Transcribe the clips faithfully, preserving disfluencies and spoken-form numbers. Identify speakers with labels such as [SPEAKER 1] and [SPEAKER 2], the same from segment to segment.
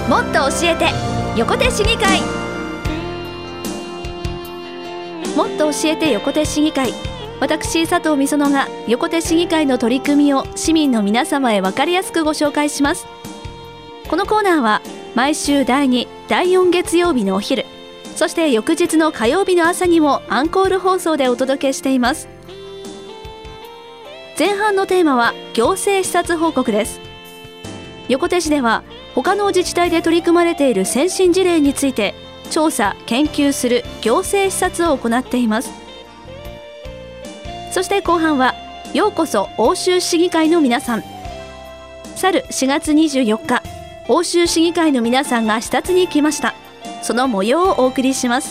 [SPEAKER 1] もっと教えて横手市議会。もっと教えて横手市議会、私佐藤美園が横手市議会の取り組みを市民の皆様へ分かりやすくご紹介します。このコーナーは毎週だいに、だいよん月曜日のお昼、そして翌日の火曜日の朝にもアンコール放送でお届けしています。前半のテーマは行政視察報告です。横手市では他の自治体で取り組まれている先進事例について調査・研究する行政視察を行っています。そして後半はようこそ奥州市議会の皆さん。去るしがつにじゅうよっか、奥州市議会の皆さんが視察に来ました。その模様をお送りします。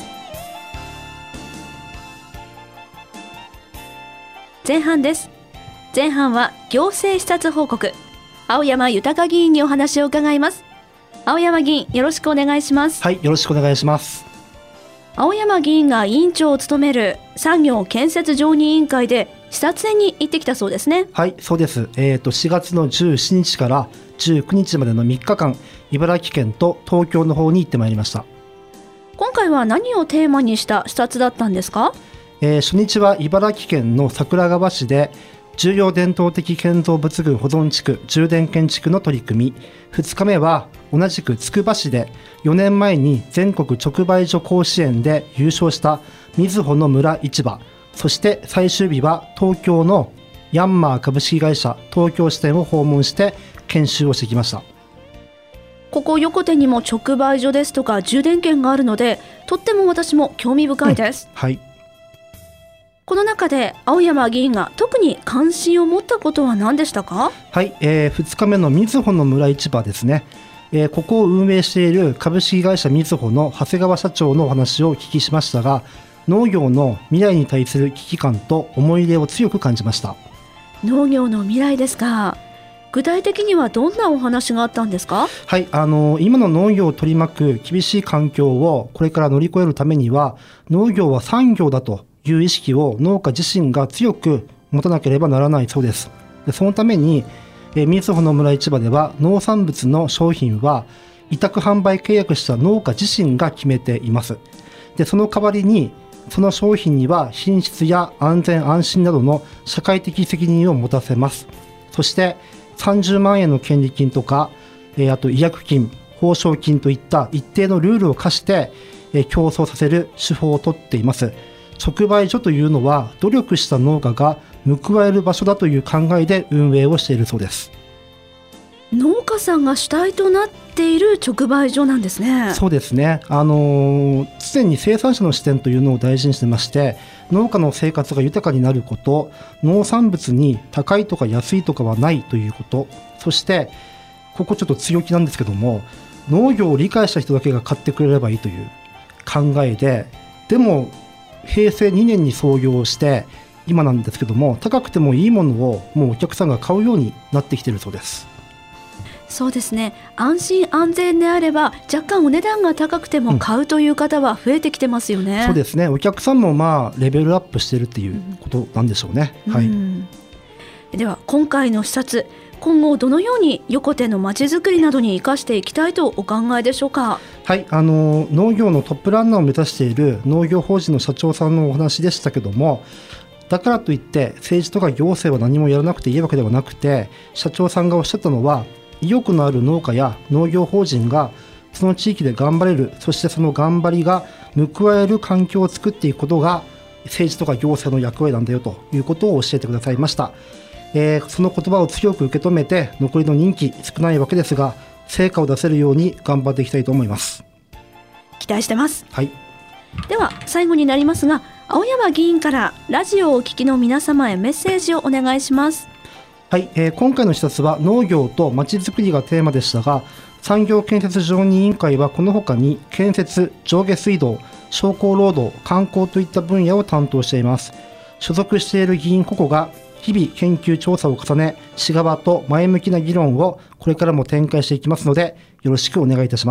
[SPEAKER 1] 前半です。前半は行政視察報告、青山豊議員にお話を伺います。青山議員、よろしくお願いします。
[SPEAKER 2] はい、よろしくお願いします。
[SPEAKER 1] 青山議員が委員長を務める産業建設常任委員会で視察に行ってきたそうですね。
[SPEAKER 2] はい、そうです。えーと、しがつのじゅうしちにちからじゅうくにちまでのみっかかん、茨城県と東京の方に行ってまいりました。
[SPEAKER 1] 今回は何をテーマにした視察だったんですか？
[SPEAKER 2] えー、初日は茨城県の桜川市で重要伝統的建造物群保存地区重伝建築の取り組み、ふつかめは同じくつくば市でよねんまえに全国直売所甲子園で優勝したみずほの村市場、そして最終日は東京のヤンマー株式会社東京支店を訪問して研修をしてきました。
[SPEAKER 1] ここ横手にも直売所ですとか充電券があるので、とっても私も興味深いです、
[SPEAKER 2] うん、はい。
[SPEAKER 1] この中で青山議員が特に関心を持ったことは何でしたか？
[SPEAKER 2] はい、えー、ふつかめのみずほの村市場ですね。えー、ここを運営している株式会社みずほの長谷川社長のお話をお聞きしましたが、農業の未来に対する危機感と思い入れを強く感じました。
[SPEAKER 1] 農業の未来ですか。具体的にはどんなお話があったんですか？
[SPEAKER 2] はい、あの今の農業を取り巻く厳しい環境をこれから乗り越えるためには、農業は産業だという意識を農家自身が強く持たなければならないそうです。でそのためにみずほの村市場では農産物の商品は委託販売契約した農家自身が決めています。でその代わりにその商品には品質や安全安心などの社会的責任を持たせます。そしてさんじゅうまんえんの権利金とか、えー、あと違約金、報奨金といった一定のルールを課して、えー、競争させる手法をとっています。直売所というのは努力した農家が報える場所だという考えで運営をしているそうです。
[SPEAKER 1] 農家さんが主体となっている直売所なんですね。
[SPEAKER 2] そうですね。あのー、常に生産者の視点というのを大事にしてまして、農家の生活が豊かになること、農産物に高いとか安いとかはないということ、そしてここちょっと強気なんですけども、農業を理解した人だけが買ってくれればいいという考えで、でもへいせいにねんに創業して今なんですけども、高くてもいいものをもうお客さんが買うようになってきているそうです。
[SPEAKER 1] そうですね。安心安全であれば若干お値段が高くても買うという方は増えてきてますよね、
[SPEAKER 2] うん、そうですね。お客さんもまあレベルアップしているっていうことなんでしょうね、
[SPEAKER 1] うん
[SPEAKER 2] はい、
[SPEAKER 1] うん、では今回の視察、今後どのように横手のまちづくりなどに生かしていきたいとお考えでしょうか？
[SPEAKER 2] はい、あの農業のトップランナーを目指している農業法人の社長さんのお話でしたけども、だからといって政治とか行政は何もやらなくていいわけではなくて、社長さんがおっしゃったのは、意欲のある農家や農業法人がその地域で頑張れる、そしてその頑張りが報える環境を作っていくことが政治とか行政の役割なんだよということを教えてくださいました。えー、その言葉を強く受け止めて、残りの任期少ないわけですが成果を出せるように頑張っていきたいと思います。
[SPEAKER 1] 期待してます、
[SPEAKER 2] はい、
[SPEAKER 1] では最後になりますが、青山議員からラジオをお聞きの皆様へメッセージをお願いします。
[SPEAKER 2] はい、えー、今回の視察は農業とまちづくりがテーマでしたが、産業建設常任委員会はこの他に建設、上下水道、商工労働、観光といった分野を担当しています。所属している議員個々が日々研究調査を重ね、市側と前向きな議論をこれからも展開していきますので、よろしくお願いいたします。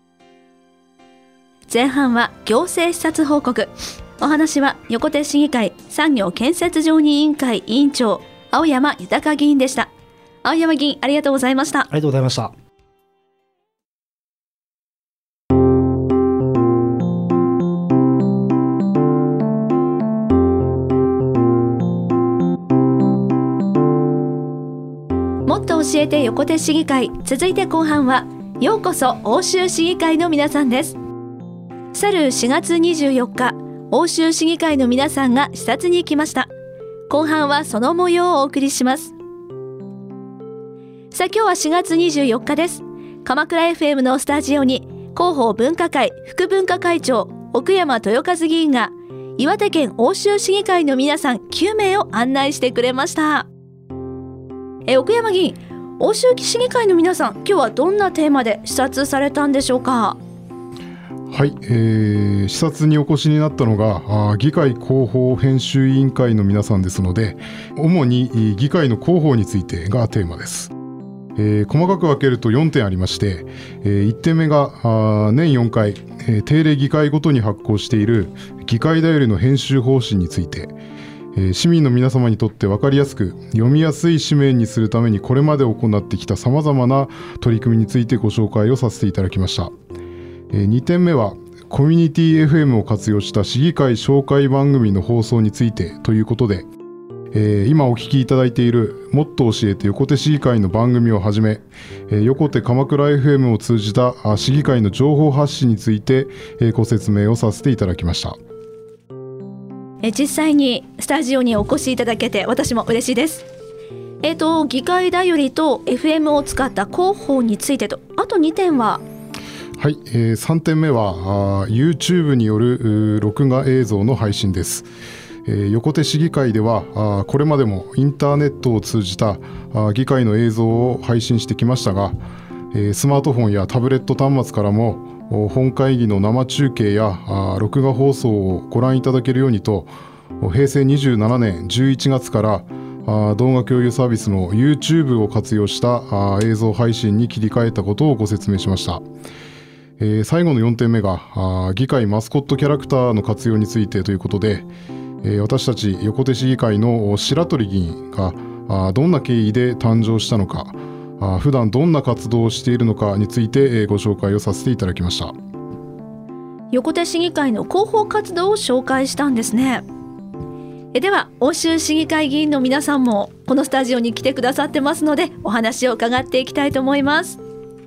[SPEAKER 1] 前半は行政視察報告、お話は横手市議会産業建設常任委員会委員長青山豊議員でした。青山議員、ありがとうございました。
[SPEAKER 2] ありがとうございました。
[SPEAKER 1] もっと教えて横手市議会、続いて後半はようこそ欧州市議会の皆さんです。去るしがつにじゅうよっか、欧州市議会の皆さんが視察に来ました。後半はその模様をお送りします。さあ、今日はしがつにじゅうよっかです。鎌倉 エフエム のスタジオに広報分科会副文化会長奥山豊和議員が岩手県欧州市議会の皆さんきゅうめいを案内してくれました。え奥山議員、欧州市議会の皆さん、今日はどんなテーマで視察されたんでしょうか。
[SPEAKER 3] はい、えー、視察にお越しになったのが議会広報編集委員会の皆さんですので、主に議会の広報についてがテーマです。えー、細かく分けるとよんてんありまして、えー、いってんめが年よんかい、えー、定例議会ごとに発行している議会だよりの編集方針について、えー、市民の皆様にとって分かりやすく読みやすい紙面にするためにこれまで行ってきたさまざまな取り組みについてご紹介をさせていただきました。えー、にてんめはコミュニティ エフエム を活用した市議会紹介番組の放送についてということで、えー、今お聞きいただいているもっと教えて横手市議会の番組をはじめ、えー、横手鎌倉 エフエム を通じた市議会の情報発信について、えー、ご説明をさせていただきました。
[SPEAKER 1] え実際にスタジオにお越しいただけて私も嬉しいです。えーと議会だよりと エフエム を使った広報についてと、あとにてんは
[SPEAKER 3] はい、えー、さんてんめは YouTube による録画映像の配信です。えー、横手市議会ではこれまでもインターネットを通じた議会の映像を配信してきましたが、えー、スマートフォンやタブレット端末からも本会議の生中継や録画放送をご覧いただけるようにと、へいせいにじゅうななねんじゅういちがつから動画共有サービスの YouTube を活用した映像配信に切り替えたことをご説明しました。えー、最後のよんてんめが議会マスコットキャラクターの活用についてということで、えー、私たち横手市議会の白鳥議員がどんな経緯で誕生したのか、普段どんな活動をしているのかについてご紹介をさせていただきました。
[SPEAKER 1] 横手市議会の広報活動を紹介したんですね。えでは欧州市議会議員の皆さんもこのスタジオに来てくださってますので、お話を伺っていきたいと思います。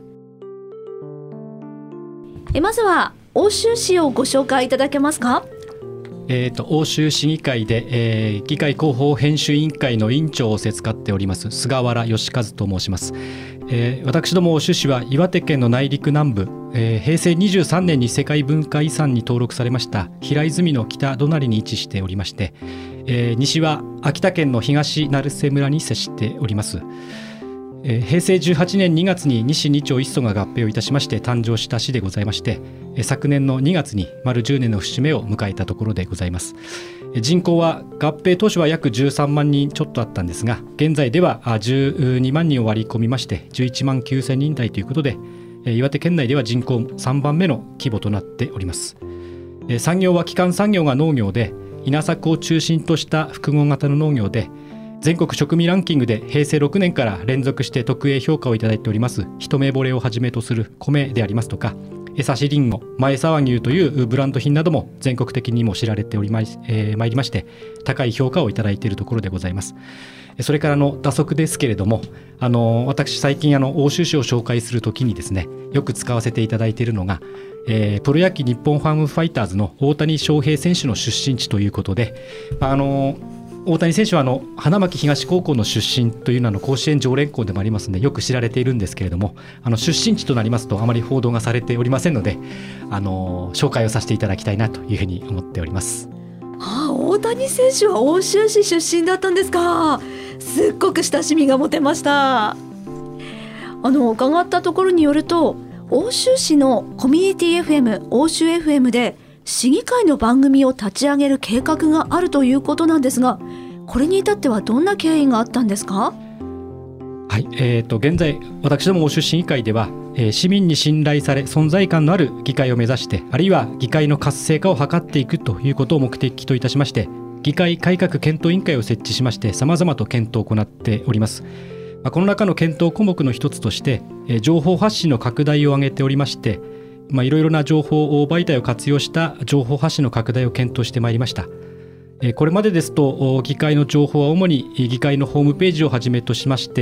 [SPEAKER 1] えまずは欧州市をご紹介いただけますか。
[SPEAKER 4] えー、と欧州市議会で、えー、議会広報編集委員会の委員長をせつかっております菅原義和と申します。えー、私ども欧州市は岩手県の内陸南部、えー、へいせいにじゅうさんねんに世界文化遺産に登録されました平泉の北隣に位置しておりまして、えー、西は秋田県の東成瀬村に接しております。えー、へいせいじゅうはちねんにがつに西に町一村が合併をいたしまして誕生した市でございまして、えー、昨年のにがつに丸じゅうねんの節目を迎えたところでございます。えー、人口は合併当初は約じゅうさんまんにんちょっとあったんですが、現在ではじゅうにまんにんを割り込みましてじゅういちまんきゅうせんにん台ということで、えー、岩手県内では人口さんばんめの規模となっております。えー、産業は基幹産業が農業で、稲作を中心とした複合型の農業で、全国食味ランキングでへいせいろくねんから連続して特 A 評価をいただいております一目惚れをはじめとする米でありますとか、江差りんご、前沢牛というブランド品なども全国的にも知られておりまい、えー、まいりまして、高い評価をいただいているところでございます。それからの打足ですけれども、あの私最近あの欧州市を紹介するときにですね、よく使わせていただいているのが、えー、プロ野球日本ハムファイターズの大谷翔平選手の出身地ということで、あの大谷選手はあの花巻東高校の出身というのはの甲子園常連校でもありますのでよく知られているんですけれども、あの出身地となりますとあまり報道がされておりませんので、あの紹介をさせていただきたいなというふうに思っております。
[SPEAKER 1] はあ、大谷選手は奥州市出身だったんですか。すっごく親しみが持てました。あの伺ったところによると、奥州市のコミュニティ エフエム 奥州 エフエム で市議会の番組を立ち上げる計画があるということなんですが、これに至ってはどんな経緯があったんですか。
[SPEAKER 4] はい、えー、と現在私ども欧州市議会では、えー、市民に信頼され存在感のある議会を目指して、あるいは議会の活性化を図っていくということを目的といたしまして、議会改革検討委員会を設置しまして様々と検討を行っております。まあ、この中の検討項目の一つとして、えー、情報発信の拡大を挙げておりまして、まあ、いろいろな情報媒体を活用した情報発信の拡大を検討してまいりました。これまでですと議会の情報は主に議会のホームページをはじめとしまして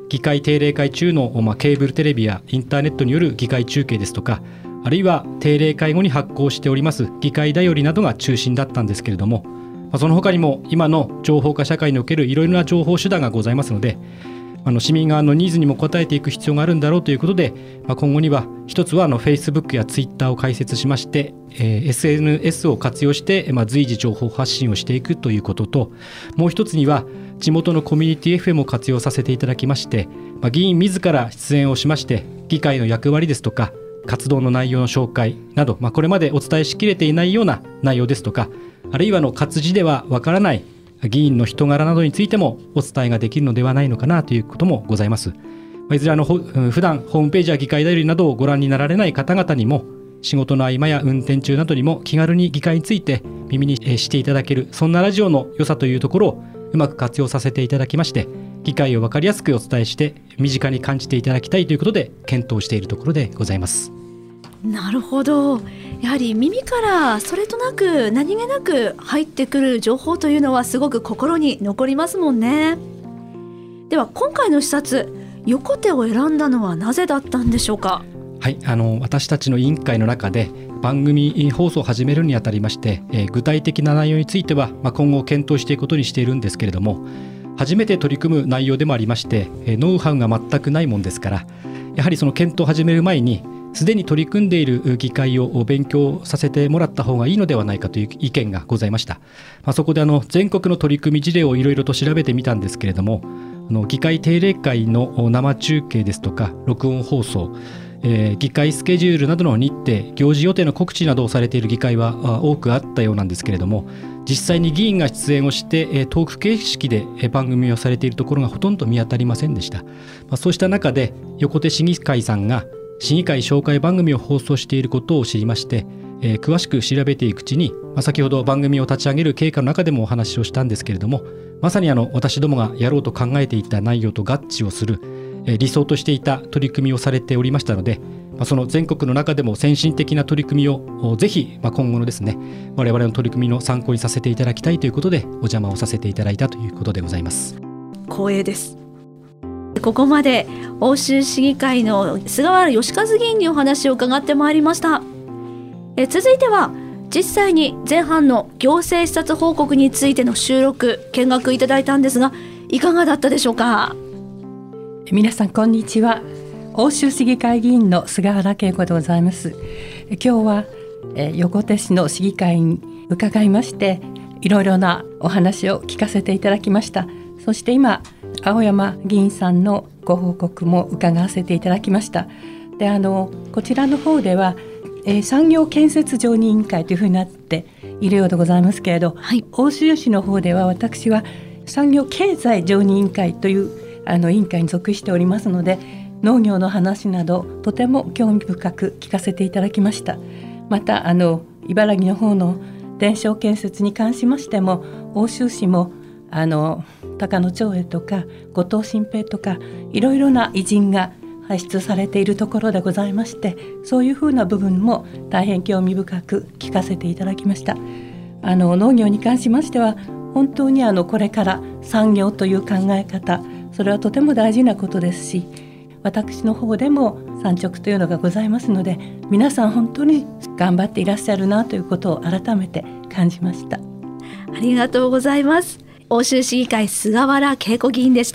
[SPEAKER 4] 議会定例会中の、まあ、ケーブルテレビやインターネットによる議会中継ですとか、あるいは定例会後に発行しております議会だよりなどが中心だったんですけれども、まあ、その他にも今の情報化社会におけるいろいろな情報手段がございますので、あの市民側のニーズにも応えていく必要があるんだろうということで、まあ、今後には一つはあの Facebook や Twitter を開設しまして、えー、エスエヌエス を活用して、まあ、随時情報発信をしていくということと、もう一つには地元のコミュニティ エフエム を活用させていただきまして、まあ、議員自ら出演をしまして議会の役割ですとか活動の内容の紹介など、まあ、これまでお伝えしきれていないような内容ですとか、あるいはの活字ではわからない議員の人柄などについてもお伝えができるのではないのかなということもございます。まあ、いずれあの普段ホームページや議会だよりなどをご覧になられない方々にも、仕事の合間や運転中などにも気軽に議会について耳にしていただける、そんなラジオの良さというところをうまく活用させていただきまして、議会を分かりやすくお伝えして身近に感じていただきたいということで検討しているところでございます。
[SPEAKER 1] なるほど。やはり耳からそれとなく何気なく入ってくる情報というのはすごく心に残りますもんね。では今回の視察、横手を選んだのはなぜだったんでしょうか。
[SPEAKER 4] はい、あの私たちの委員会の中で番組放送を始めるにあたりまして、えー、具体的な内容については、まあ、今後検討していくことにしているんですけれども、初めて取り組む内容でもありまして、えー、ノウハウが全くないもんですから、やはりその検討を始める前にすでに取り組んでいる議会を勉強させてもらった方がいいのではないかという意見がございました。まあ、そこであの全国の取り組み事例をいろいろと調べてみたんですけれども、あの議会定例会の生中継ですとか録音放送、えー、議会スケジュールなどの日程、行事予定の告知などをされている議会は多くあったようなんですけれども、実際に議員が出演をしてトーク形式で番組をされているところがほとんど見当たりませんでした。まあ、そうした中で横手市議会さんが市議会紹介番組を放送していることを知りまして、えー、詳しく調べていくうちに、まあ、先ほど番組を立ち上げる経過の中でもお話をしたんですけれども、まさにあの私どもがやろうと考えていた内容と合致をする、えー、理想としていた取り組みをされておりましたので、まあ、その全国の中でも先進的な取り組みをぜひ、まあ、今後のですね我々の取り組みの参考にさせていただきたいということでお邪魔をさせていただいたということでございます。
[SPEAKER 1] 光栄です。ここまで奥州市議会の菅原義和議員にお話を伺ってまいりました。え続いては実際に前半の行政視察報告についての収録見学いただいたんですが、いかがだったでしょうか。
[SPEAKER 5] 皆さんこんにちは。奥州市議会議員の菅原恵子でございます。今日はえ横手市の市議会に伺いまして、いろいろなお話を聞かせていただきました。そして今青山議員さんのご報告も伺わせていただきました。であのこちらの方では、えー、産業建設常任委員会というふうになっているようでございますけれど、はい、奥州市の方では私は産業経済常任委員会というあの委員会に属しておりますので、農業の話などとても興味深く聞かせていただきました。またあの茨城の方の伝承建設に関しましても、奥州市もあの高野長英とか後藤新平とかいろいろな偉人が輩出されているところでございまして、そういうふうな部分も大変興味深く聞かせていただきました。あの農業に関しましては本当にあのこれから産業という考え方、それはとても大事なことですし、私の方でも産直というのがございますので、皆さん本当に頑張っていらっしゃるなということを改めて感じました。
[SPEAKER 1] ありがとうございます。奥州市議会菅原恵子議員でした。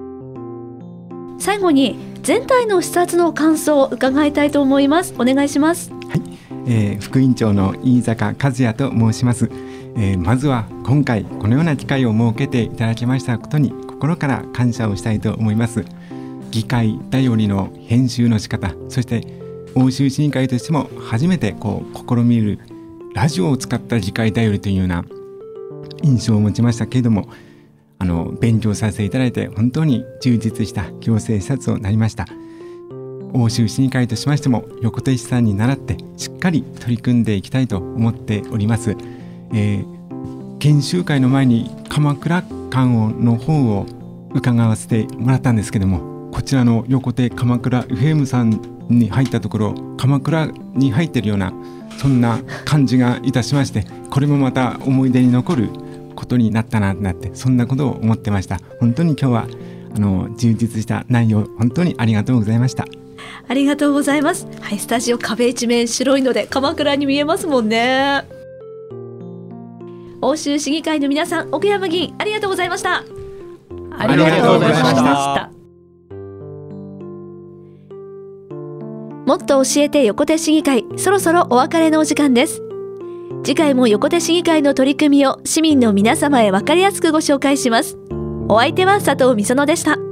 [SPEAKER 1] 最後に全体の視察の感想を伺いたいと思います。お願いします。
[SPEAKER 6] はい、えー、副委員長の飯坂和也と申します。えー、まずは今回このような機会を設けていただきましたことに心から感謝をしたいと思います。議会だよりの編集の仕方、そして奥州市議会としても初めてこう試みるラジオを使った議会だよりというような印象を持ちましたけれども、あの勉強させていただいて本当に充実した行政視察となりました。奥州市議会としましても横手市さんに倣ってしっかり取り組んでいきたいと思っております。えー、研修会の前に鎌倉間の方を伺わせてもらったんですけども、こちらの横手鎌倉 エフエム さんに入ったところ、鎌倉に入っているようなそんな感じがいたしまして、これもまた思い出に残ることになったなってなって、そんなことを思ってました。本当に今日はあの充実した内容本当にありがとうございました。
[SPEAKER 1] ありがとうございます。はい、スタジオ壁一面白いので鎌倉に見えますもんね。欧州市議会の皆さん、奥山議員ありがとうございました。
[SPEAKER 5] ありがとうございました。
[SPEAKER 1] もっと教えて横手市議会、そろそろお別れのお時間です。次回も横手市議会の取り組みを市民の皆様へ分かりやすくご紹介します。お相手は佐藤美園でした。